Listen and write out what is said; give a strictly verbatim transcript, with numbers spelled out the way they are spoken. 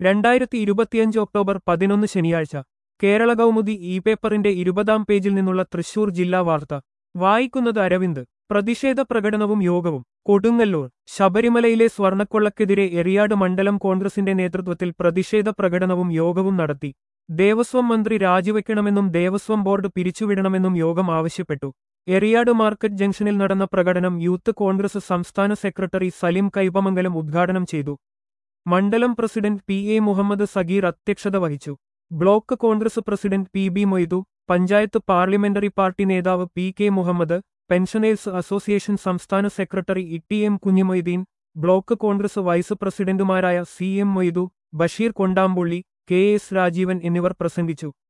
രണ്ടായിരത്തി ഇരുപത്തിയഞ്ച് ഒക്ടോബർ പതിനൊന്ന് ശനിയാഴ്ച കേരള കൗമുദി ഇ പേപ്പറിന്റെ ഇരുപതാം പേജിൽ നിന്നുള്ള തൃശൂർ ജില്ലാ വാർത്ത വായിക്കുന്നത് അരവിന്ദ്. പ്രതിഷേധ പ്രകടനവും യോഗവും കൊടുങ്ങല്ലൂർ. ശബരിമലയിലെ സ്വർണക്കൊള്ളക്കെതിരെ എറിയാട് മണ്ഡലം കോൺഗ്രസിന്റെ നേതൃത്വത്തിൽ പ്രതിഷേധ പ്രകടനവും യോഗവും നടത്തി. ദേവസ്വം മന്ത്രി രാജിവെക്കണമെന്നും ദേവസ്വം ബോർഡ് പിരിച്ചുവിടണമെന്നും യോഗം ആവശ്യപ്പെട്ടു. എറിയാട് മാർക്കറ്റ് ജംഗ്ഷനിൽ നടന്ന പ്രകടനം യൂത്ത് കോൺഗ്രസ് സംസ്ഥാന സെക്രട്ടറി സലിം കൈപ്പമംഗലം ഉദ്ഘാടനം ചെയ്തു. മണ്ഡലം president P A Muhammad Sageer അധ്യക്ഷത വഹിച്ചു. Block Congress president P B Moidu, panchayat parliamentary party നേതാവ് P K Muhammad, pensioners association സംസ്ഥാന secretary E T M Kunhimoideen, block Congress vice പ്രസിഡന്റുമാരായ C M Moidu, Basheer Kondampully, K S Rajeevan എന്നിവർ പ്രസംഗിച്ചു.